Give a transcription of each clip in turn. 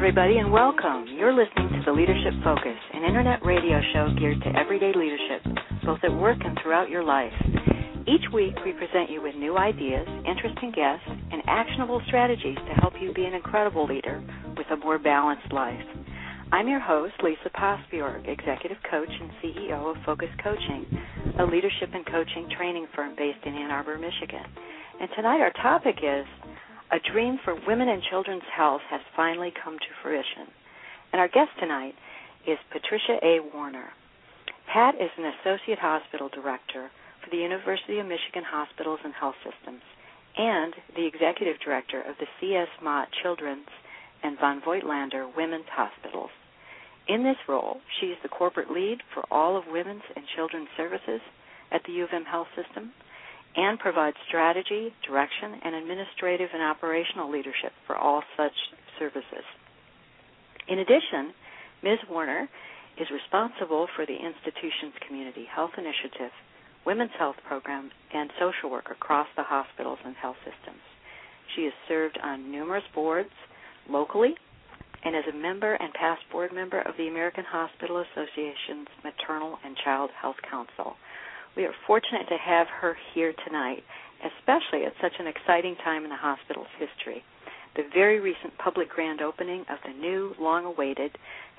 everybody, and welcome. You're listening to The Leadership Focus, an internet radio show geared to everyday leadership, both at work and throughout your life. Each week, we present you with new ideas, interesting guests, and actionable strategies to help you be an incredible leader with a more balanced life. I'm your host, Lisa Posbjorg, Executive Coach and CEO of Focus Coaching, a leadership and coaching training firm based in Ann Arbor, Michigan. And tonight our topic is A Dream for Women and Children's Health Has Finally Come to Fruition. And our guest tonight is Patricia A. Warner. Pat is an Associate Hospital Director for the University of Michigan Hospitals and Health Systems and the Executive Director of the C.S. Mott Children's and von Voigtlander Women's Hospitals. In this role, she is the corporate lead for all of women's and children's services at the U of M Health System and provides strategy, direction, and administrative and operational leadership for all such services. In addition, Ms. Warner is responsible for the institution's community health initiative, women's health program, and social work across the hospitals and health systems. She has served on numerous boards locally and as a member and past board member of the American Hospital Association's Maternal and Child Health Council. We are fortunate to have her here tonight, especially at such an exciting time in the hospital's history, the very recent public grand opening of the new, long-awaited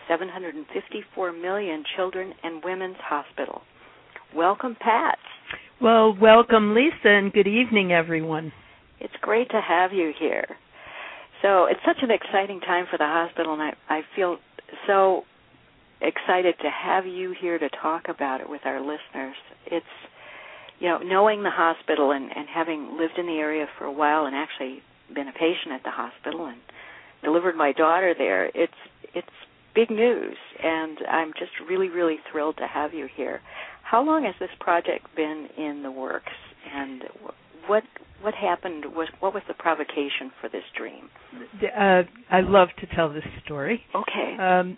$754 million Children and Women's Hospital. Welcome, Pat. Well, welcome, Lisa, and good evening, everyone. It's great to have you here. So it's such an exciting time for the hospital, and I feel so excited to have you here to talk about it with our listeners. It's, knowing the hospital and having lived in the area for a while and actually been a patient at the hospital and delivered my daughter there, it's big news, and I'm just really, really thrilled to have you here. How long has this project been in the works, and what happened? What was the provocation for this dream? I love to tell this story. Okay.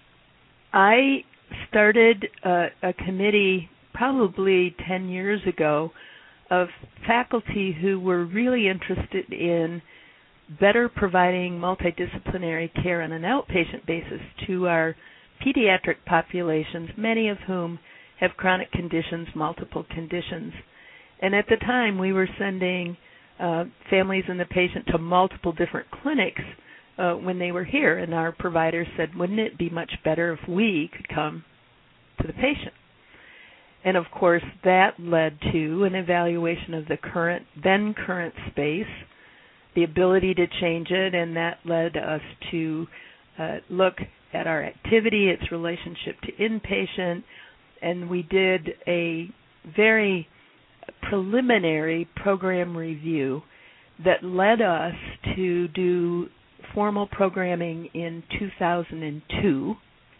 I started a committee probably 10 years ago of faculty who were really interested in better providing multidisciplinary care on an outpatient basis to our pediatric populations, many of whom have chronic conditions, multiple conditions. And at the time, we were sending families and the patient to multiple different clinics when they were here, and our providers said, wouldn't it be much better if we could come to the patient? And, of course, that led to an evaluation of the then current space, the ability to change it, and that led us to look at our activity, its relationship to inpatient, and we did a very preliminary program review that led us to do formal programming in 2002.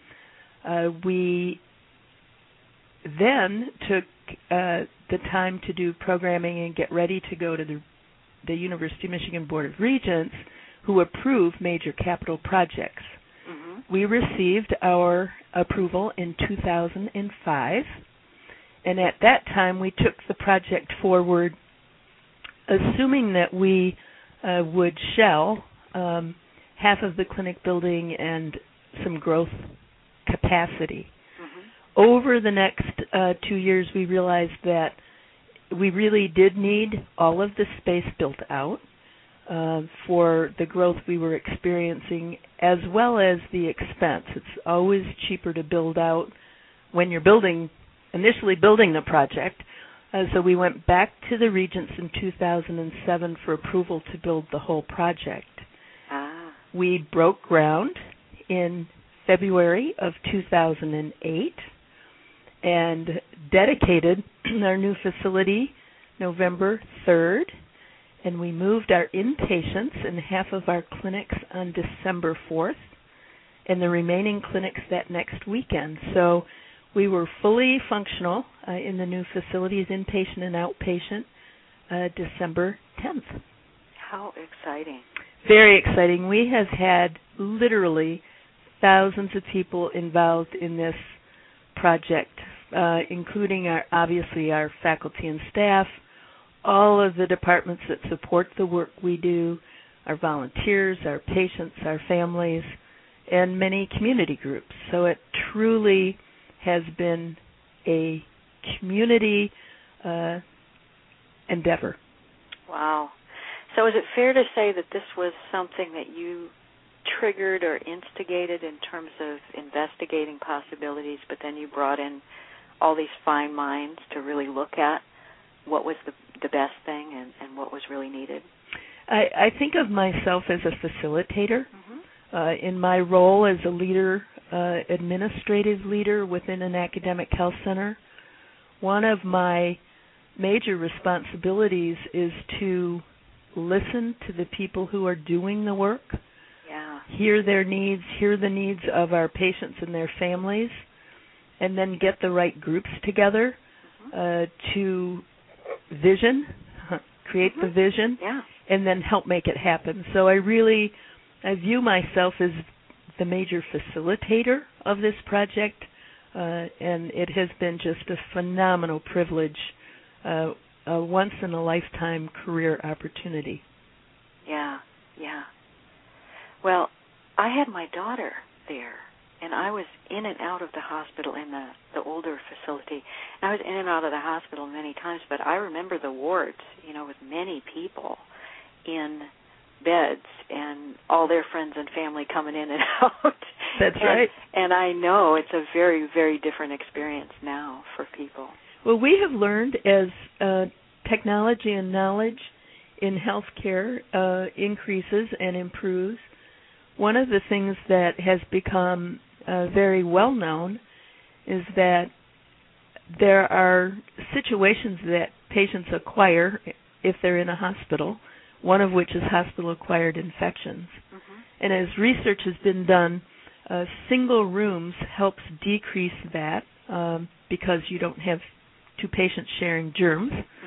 We then took the time to do programming and get ready to go to the University of Michigan Board of Regents, who approved major capital projects. Mm-hmm. We received our approval in 2005, and at that time we took the project forward, assuming that we would shell half of the clinic building and some growth capacity. Mm-hmm. Over the next 2 years, we realized that we really did need all of the space built out for the growth we were experiencing, as well as the expense. It's always cheaper to build out when you're initially building the project. So we went back to the Regents in 2007 for approval to build the whole project. We broke ground in February of 2008 and dedicated our new facility November 3rd, and we moved our inpatients and half of our clinics on December 4th, and the remaining clinics that next weekend. So we were fully functional in the new facilities, inpatient and outpatient, December 10th. How exciting. Very exciting. We have had literally thousands of people involved in this project, including obviously our faculty and staff, all of the departments that support the work we do, our volunteers, our patients, our families. and many community groups. So it truly has been a community endeavor. Wow. So is it fair to say that this was something that you triggered or instigated in terms of investigating possibilities, but then you brought in all these fine minds to really look at what was the best thing and what was really needed? I think of myself as a facilitator. In my role as a leader, administrative leader within an academic health center. One of my major responsibilities is to listen to the people who are doing the work, hear their needs, hear the needs of our patients and their families, and then get the right groups together to create the vision, and then help make it happen. So I view myself as the major facilitator of this project, and it has been just a phenomenal privilege, a once-in-a-lifetime career opportunity. Yeah. Well, I had my daughter there, and I was in and out of the hospital in the older facility. And I was in and out of the hospital many times, but I remember the wards, with many people in beds and all their friends and family coming in and out. That's right. And I know it's a very, very different experience now for people. Well, we have learned as technology and knowledge in healthcare increases and improves, one of the things that has become very well known is that there are situations that patients acquire if they're in a hospital, one of which is hospital-acquired infections. And as research has been done, single rooms helps decrease that because you don't have two patients sharing germs.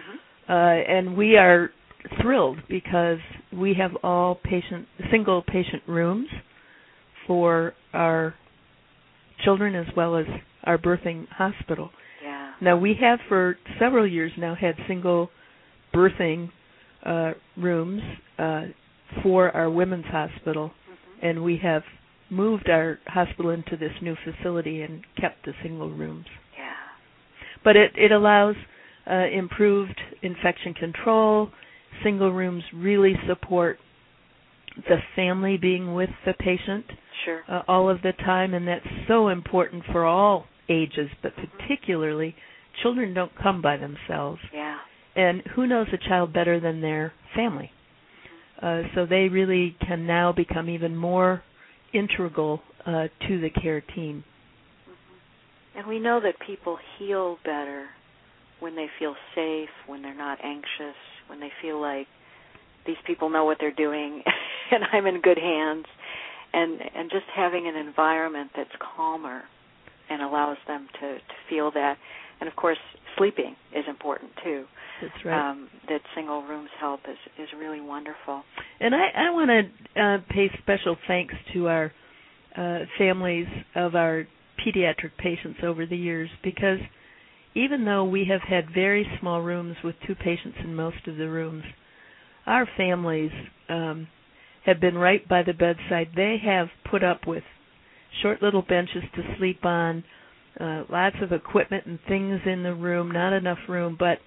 And we are thrilled because we have all single patient rooms for our children as well as our birthing hospital. Now, we have for several years now had single birthing rooms for our women's hospital, and we have moved our hospital into this new facility and kept the single rooms. But it allows improved infection control. Single rooms really support the family being with the patient all of the time, and that's so important for all ages, but particularly children don't come by themselves. And who knows a child better than their family? So they really can now become even more integral to the care team. And we know that people heal better when they feel safe, when they're not anxious, when they feel like these people know what they're doing and I'm in good hands. And just having an environment that's calmer and allows them to feel that. And, of course, sleeping is important, too. That's right. That single rooms help is really wonderful. And I want to pay special thanks to our families of our pediatric patients over the years, because even though we have had very small rooms with two patients in most of the rooms, our families have been right by the bedside. They have put up with short little benches to sleep on, lots of equipment and things in the room, not enough room, but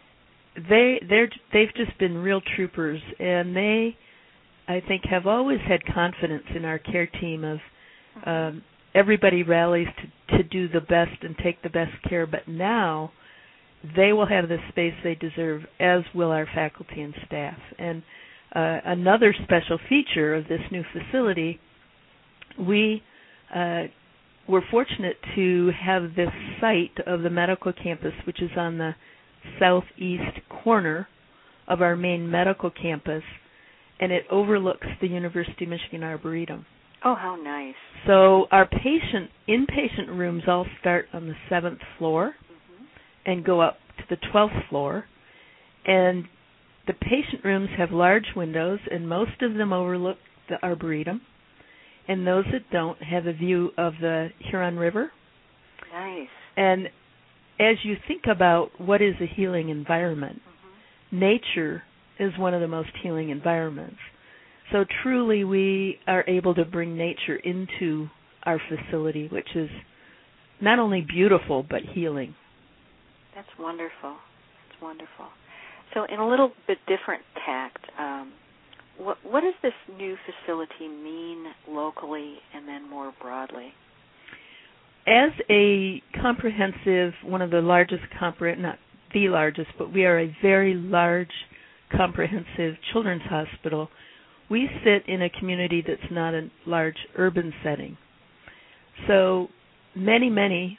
they've just been real troopers, and they, I think, have always had confidence in our care team of everybody rallies to do the best and take the best care, but now they will have the space they deserve, as will our faculty and staff. And another special feature of this new facility, we were fortunate to have this site of the medical campus, which is on the southeast corner of our main medical campus, and it overlooks the University of Michigan Arboretum. Oh, how nice. So our inpatient rooms all start on the 7th floor and go up to the 12th floor, and the patient rooms have large windows, and most of them overlook the Arboretum, and those that don't have a view of the Huron River. Nice. And as you think about what is a healing environment, nature is one of the most healing environments. So truly we are able to bring nature into our facility, which is not only beautiful but healing. That's wonderful. That's wonderful. So in a little bit different tact, what does this new facility mean locally and then more broadly? As a comprehensive, one of the largest, not the largest, but we are a very large comprehensive children's hospital, we sit in a community that's not a large urban setting. So many,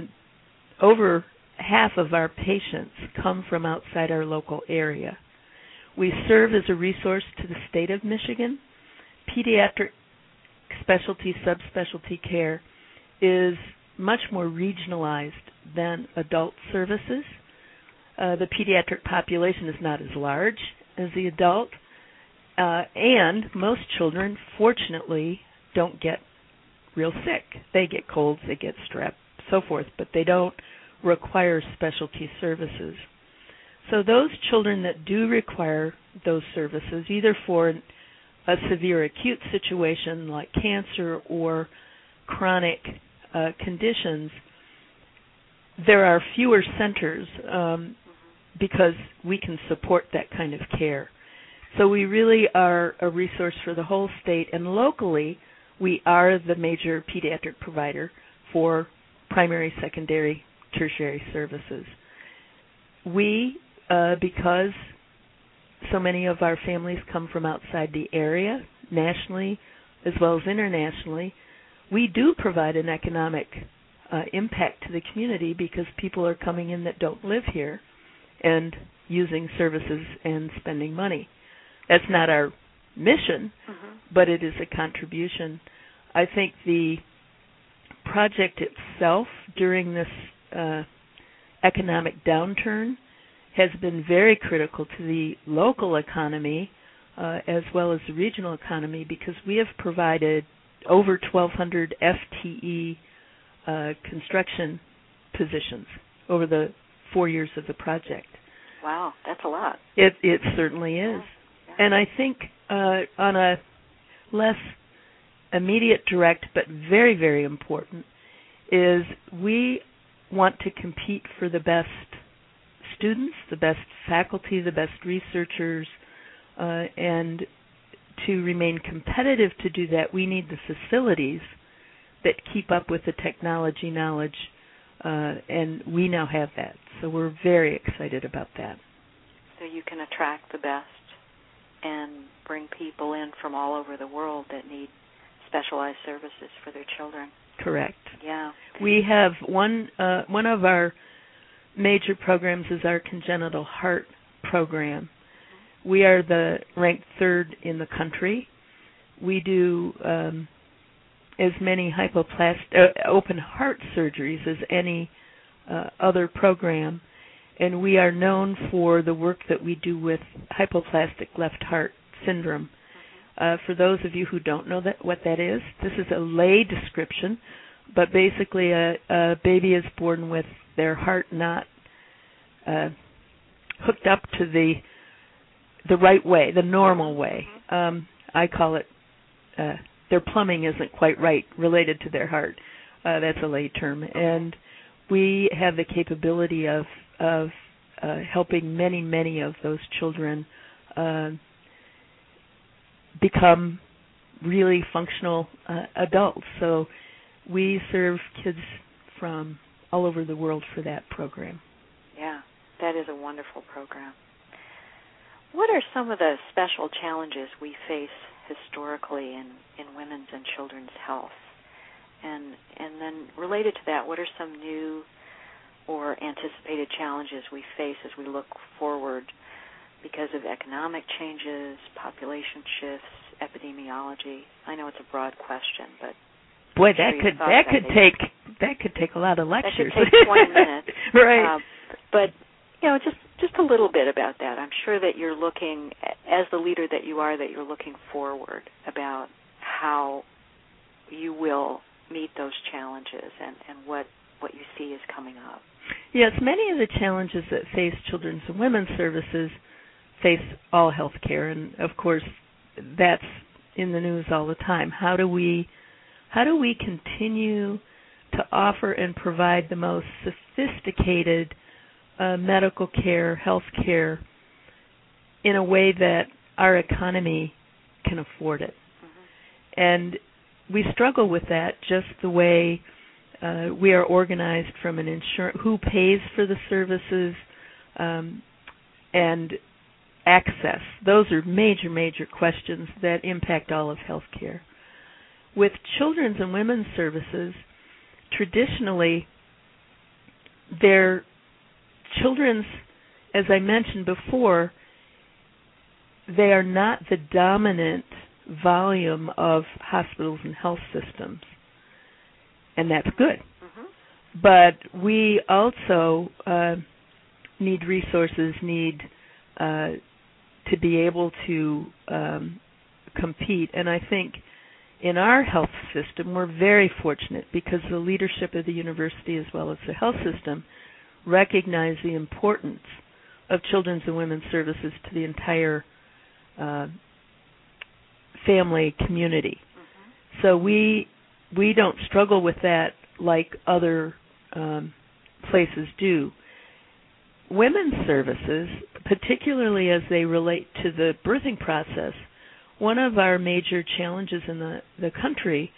over half of our patients come from outside our local area. We serve as a resource to the state of Michigan. Pediatric specialty, subspecialty care is much more regionalized than adult services. The pediatric population is not as large as the adult, and most children, fortunately, don't get real sick. They get colds, they get strep, so forth, but they don't require specialty services. So those children that do require those services, either for a severe acute situation like cancer or chronic conditions, there are fewer centers because we can support that kind of care. So we really are a resource for the whole state, and locally we are the major pediatric provider for primary, secondary, tertiary services. We, because so many of our families come from outside the area, nationally as well as internationally, we do provide an economic impact to the community because people are coming in that don't live here and using services and spending money. That's not our mission, but it is a contribution. I think the project itself during this economic downturn has been very critical to the local economy as well as the regional economy because we have provided over 1,200 FTE construction positions over the 4 years of the project. Wow, that's a lot. It certainly is. Yeah. And I think on a less immediate, direct, but very, very important, is we want to compete for the best students, the best faculty, the best researchers, and to remain competitive to do that, we need the facilities that keep up with the technology knowledge, and we now have that. So we're very excited about that. So you can attract the best and bring people in from all over the world that need specialized services for their children. Correct. Yeah. We have one of our major programs is our congenital heart program. We are the ranked third in the country. We do as many open heart surgeries as any other program, and we are known for the work that we do with hypoplastic left heart syndrome. For those of you who don't know what that is, this is a lay description, but basically a baby is born with their heart not hooked up to the right way, the normal way. I call it their plumbing isn't quite right related to their heart. That's a lay term. And we have the capability of helping many of those children become really functional adults. So we serve kids from all over the world for that program. Yeah, that is a wonderful program. What are some of the special challenges we face historically in women's and children's health? And then related to that, what are some new or anticipated challenges we face as we look forward because of economic changes, population shifts, epidemiology? I know it's a broad question, but boy, that could take a lot of lectures. That could take 20 minutes. Right. But just a little bit about that. I'm sure that you're looking, as the leader that you are, that you're looking forward about how you will meet those challenges and what you see is coming up. Yes, many of the challenges that face children's and women's services face all health care, and of course that's in the news all the time. How do we continue to offer and provide the most sophisticated medical care, health care, in a way that our economy can afford it? Mm-hmm. And we struggle with that just the way we are organized from an insurance, who pays for the services, and access. Those are major, major questions that impact all of healthcare. With children's and women's services, traditionally, their children's, as I mentioned before, they are not the dominant volume of hospitals and health systems, and that's good. Mm-hmm. But we also need resources, need to be able to compete. And I think in our health system, we're very fortunate because the leadership of the university as well as the health system recognize the importance of children's and women's services to the entire family community. Mm-hmm. So we don't struggle with that like other places do. Women's services, particularly as they relate to the birthing process, one of our major challenges in the country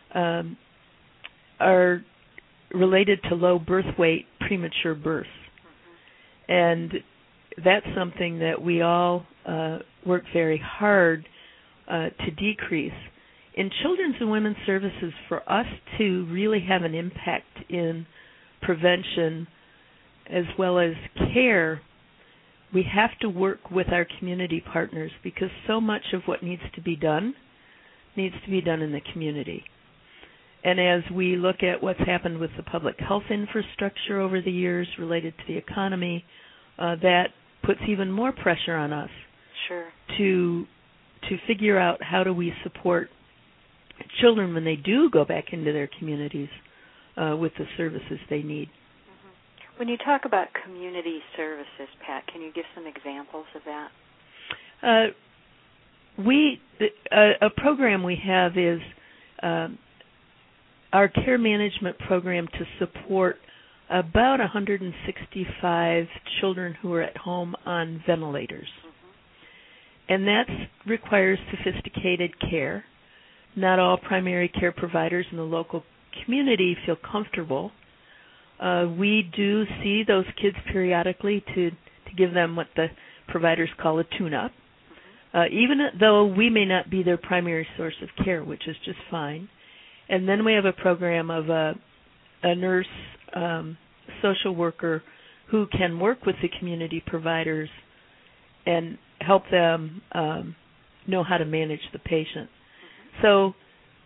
are related to low birth weight, premature births. Mm-hmm. And that's something that we all work very hard to decrease. In children's and women's services, for us to really have an impact in prevention as well as care, we have to work with our community partners because so much of what needs to be done in the community. And as we look at what's happened with the public health infrastructure over the years related to the economy, that puts even more pressure on us. Sure. To figure out how do we support children when they do go back into their communities with the services they need. Mm-hmm. When you talk about community services, Pat, can you give some examples of that? A program we have is our care management program to support about 165 children who are at home on ventilators. Mm-hmm. And that requires sophisticated care. Not all primary care providers in the local community feel comfortable. We do see those kids periodically to give them what the providers call a tune-up, even though we may not be their primary source of care, which is just fine. And then we have a program of a nurse, social worker who can work with the community providers and help them know how to manage the patient. So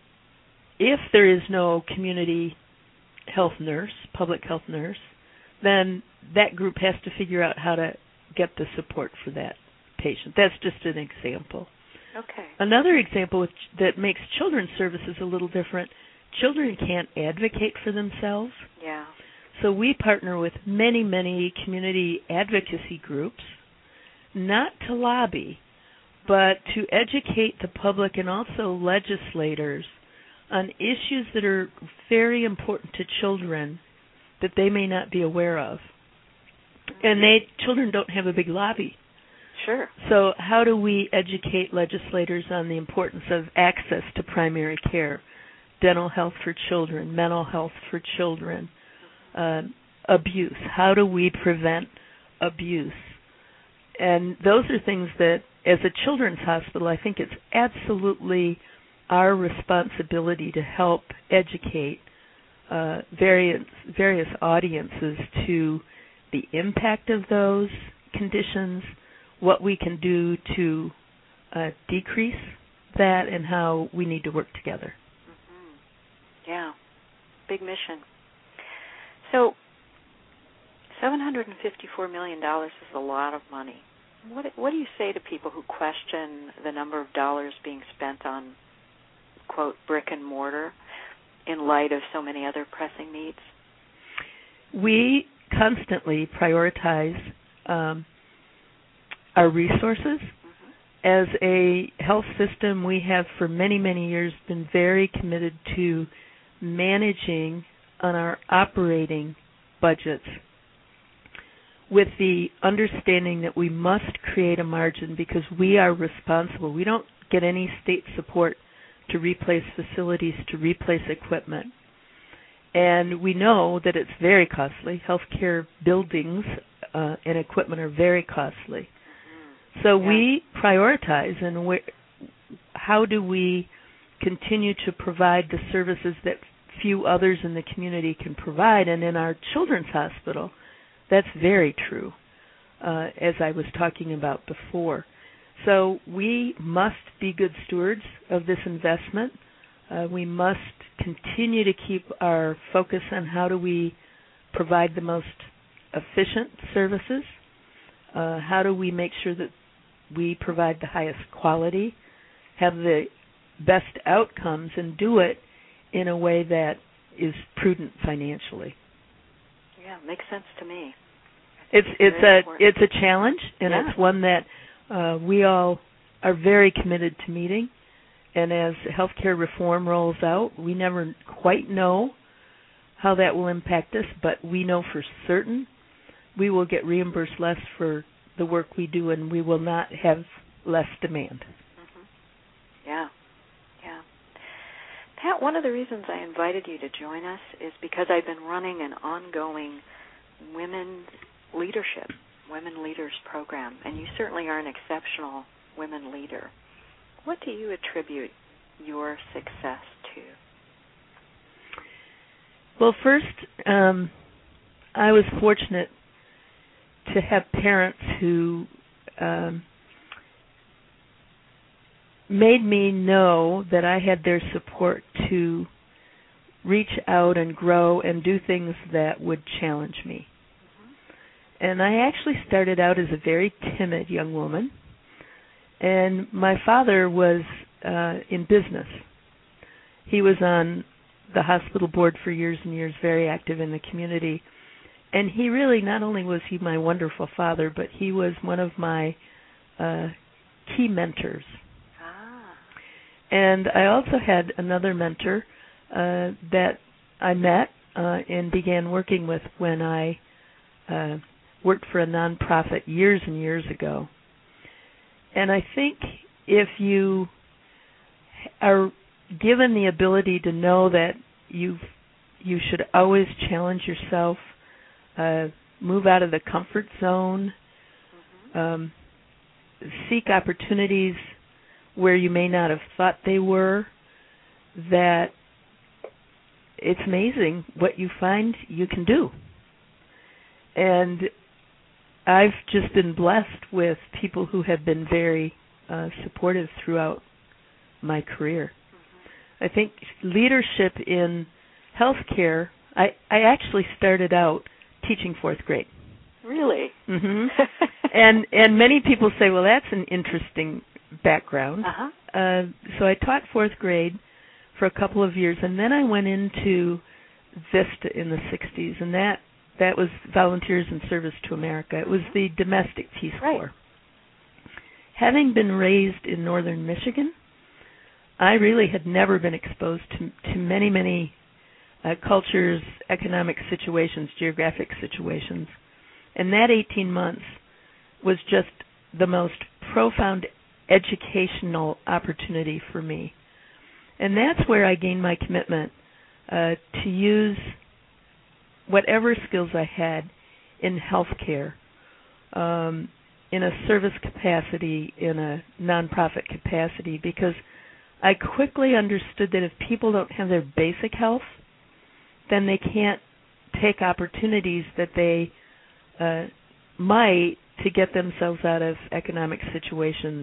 if there is no community health nurse, public health nurse, then that group has to figure out how to get the support for that patient. That's just an example. Okay. Another example that makes children's services a little different, children can't advocate for themselves. Yeah. So we partner with many, many community advocacy groups, not to lobby, but to educate the public and also legislators on issues that are very important to children that they may not be aware of. And children don't have a big lobby. Sure. So how do we educate legislators on the importance of access to primary care, dental health for children, mental health for children, abuse? How do we prevent abuse? And those are things that, as a children's hospital, I think it's absolutely our responsibility to help educate various audiences to the impact of those conditions, what we can do to decrease that, and how we need to work together. Mm-hmm. Yeah, big mission. So $754 million is a lot of money. What do you say to people who question the number of dollars being spent on, quote, brick and mortar in light of so many other pressing needs? We constantly prioritize our resources, mm-hmm. as a health system, we have for many, many years been very committed to managing on our operating budgets with the understanding that we must create a margin because we are responsible. We don't get any state support to replace facilities, to replace equipment. And we know that it's very costly. Healthcare buildings and equipment are very costly. So we prioritize, and how do we continue to provide the services that few others in the community can provide? And in our children's hospital, that's very true, as I was talking about before. So we must be good stewards of this investment. We must continue to keep our focus on how do we provide the most efficient services. How do we make sure that we provide the highest quality, have the best outcomes, and do it in a way that is prudent financially. Yeah, makes sense to me. It's a challenge, and it's one that we all are very committed to meeting. And as healthcare reform rolls out, we never quite know how that will impact us, but we know for certain we will get reimbursed less for the work we do, and we will not have less demand. Yeah. Pat, one of the reasons I invited you to join us is because I've been running an ongoing women leaders program, and you certainly are an exceptional women leader. What do you attribute your success to? Well, first, I was fortunate to have parents who made me know that I had their support to reach out and grow and do things that would challenge me. And I actually started out as a very timid young woman, and my father was in business. He was on the hospital board for years and years, very active in the community. And he really, not only was he my wonderful father, but he was one of my key mentors. And I also had another mentor that I met and began working with when I worked for a nonprofit years and years ago. And I think if you are given the ability to know that you should always challenge yourself, move out of the comfort zone, seek opportunities where you may not have thought they were, that it's amazing what you find you can do. And I've just been blessed with people who have been very supportive throughout my career. I think leadership in healthcare, I actually started out teaching fourth grade. Really? And many people say, well, that's an interesting background. So I taught fourth grade for a couple of years, and then I went into VISTA in the 60s, and that was Volunteers in Service to America. It was the domestic Peace Corps. Having been raised in northern Michigan, I really had never been exposed to many, many cultures, economic situations, geographic situations. And that 18 months was just the most profound educational opportunity for me. And that's where I gained my commitment to use whatever skills I had in healthcare, in a service capacity, in a nonprofit capacity, because I quickly understood that if people don't have their basic health, then they can't take opportunities that they might to get themselves out of economic situations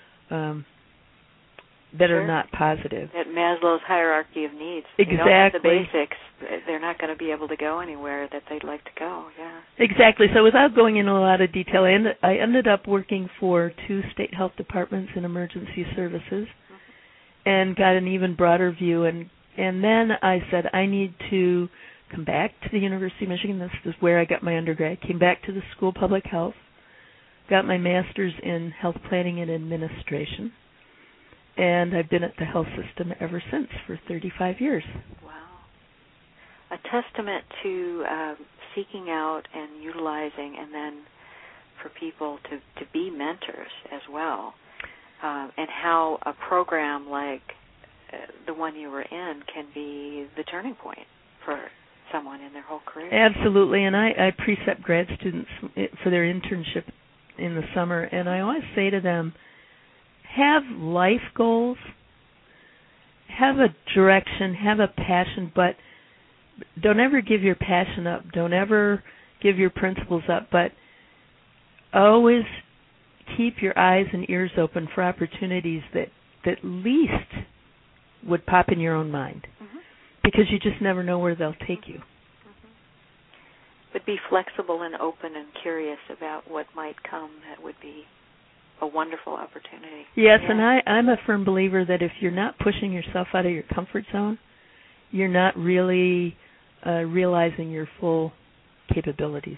that are not positive. At Maslow's hierarchy of needs. Exactly. They don't have the basics, they're not going to be able to go anywhere that they'd like to go. Yeah. Exactly. So without going into a lot of detail, I ended up working for 2 state health departments in emergency services and got an even broader view. And then I said, I need to come back to the University of Michigan. This is where I got my undergrad. Came back to the School of Public Health, got my master's in health planning and administration, and I've been at the health system ever since for 35 years. Wow. A testament to seeking out and utilizing, and then for people to be mentors as well, and how a program like the one you were in can be the turning point for someone in their whole career. Absolutely, and I precept grad students for their internship in the summer, and I always say to them, have life goals, have a direction, have a passion, but don't ever give your passion up. Don't ever give your principles up, but always keep your eyes and ears open for opportunities that at least would pop in your own mind, because you just never know where they'll take you. But be flexible and open and curious about what might come. That would be a wonderful opportunity. Yes, yeah. And I'm a firm believer that if you're not pushing yourself out of your comfort zone, you're not really realizing your full capabilities.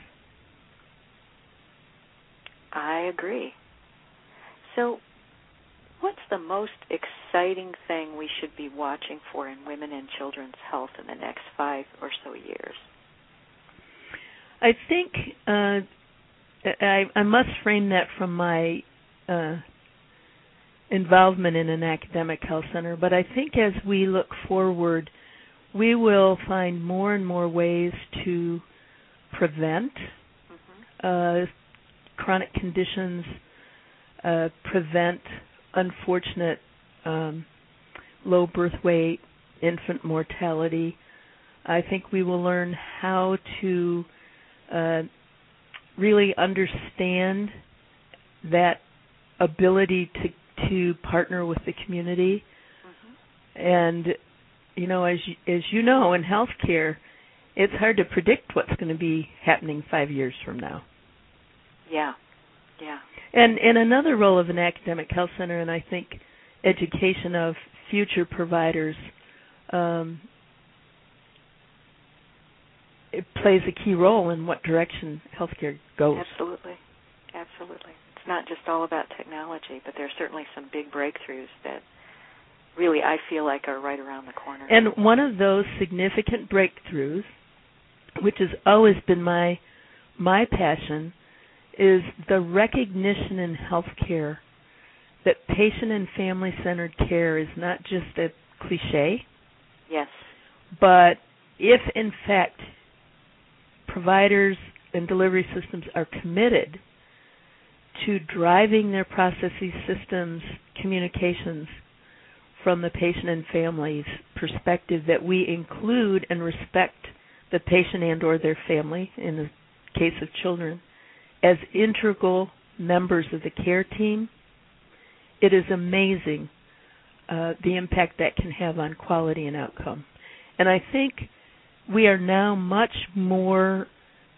I agree. So what's the most exciting thing we should be watching for in women and children's health in the next 5 or so years? I think I must frame that from my involvement in an academic health center, but I think as we look forward, we will find more and more ways to prevent chronic conditions, prevent unfortunate low birth weight, infant mortality. I think we will learn how to really understand that ability to partner with the community. And, you know, as you know, in healthcare, it's hard to predict what's going to be happening 5 years from now. Yeah. And another role of an academic health center, and I think education of future providers, it plays a key role in what direction healthcare goes. Absolutely. It's not just all about technology, but there are certainly some big breakthroughs that really I feel like are right around the corner. And one of those significant breakthroughs, which has always been my passion, is the recognition in healthcare that patient and family-centered care is not just a cliche. Yes. But if, in fact, providers and delivery systems are committed to driving their processes, systems, communications from the patient and family's perspective, that we include and respect the patient and or their family, in the case of children, as integral members of the care team, it is amazing the impact that can have on quality and outcome. And I think we are now much more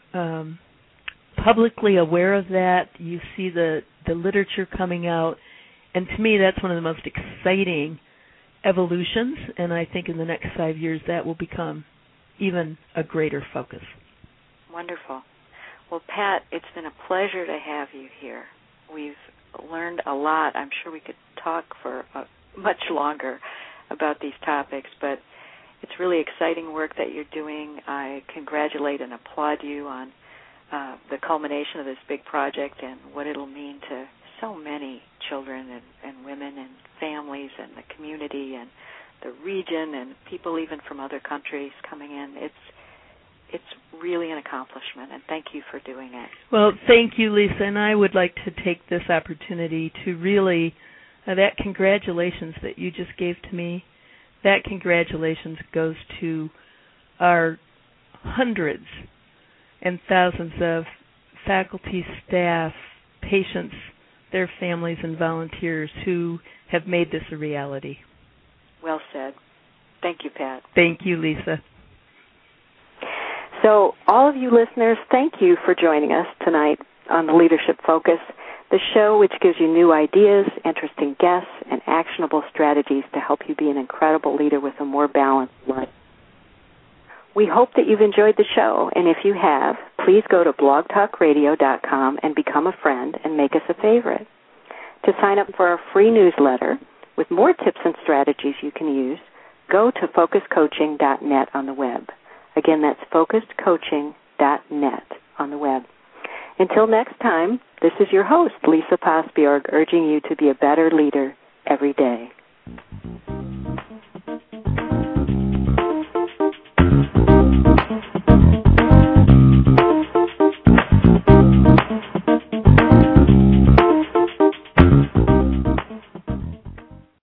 publicly aware of that. You see the literature coming out, and to me that's one of the most exciting evolutions, and I think in the next 5 years that will become even a greater focus. Wonderful. Well, Pat, it's been a pleasure to have you here. We've learned a lot. I'm sure we could talk for much longer about these topics, but it's really exciting work that you're doing. I congratulate and applaud you on the culmination of this big project and what it'll mean to so many children and women and families and the community and the region and people even from other countries coming in. It's really an accomplishment, and thank you for doing it. Well, thank you, Lisa, and I would like to take this opportunity to really, that congratulations that you just gave to me, that congratulations goes to our hundreds and thousands of faculty, staff, patients, their families, and volunteers who have made this a reality. Well said. Thank you, Pat. Thank you, Lisa. So all of you listeners, thank you for joining us tonight on the Leadership Focus, the show which gives you new ideas, interesting guests, and actionable strategies to help you be an incredible leader with a more balanced life. We hope that you've enjoyed the show, and if you have, please go to blogtalkradio.com and become a friend and make us a favorite. To sign up for our free newsletter with more tips and strategies you can use, go to focuscoaching.net on the web. Again, that's focusedcoaching.net on the web. Until next time, this is your host, Lisa Paz-Bjorg, urging you to be a better leader every day.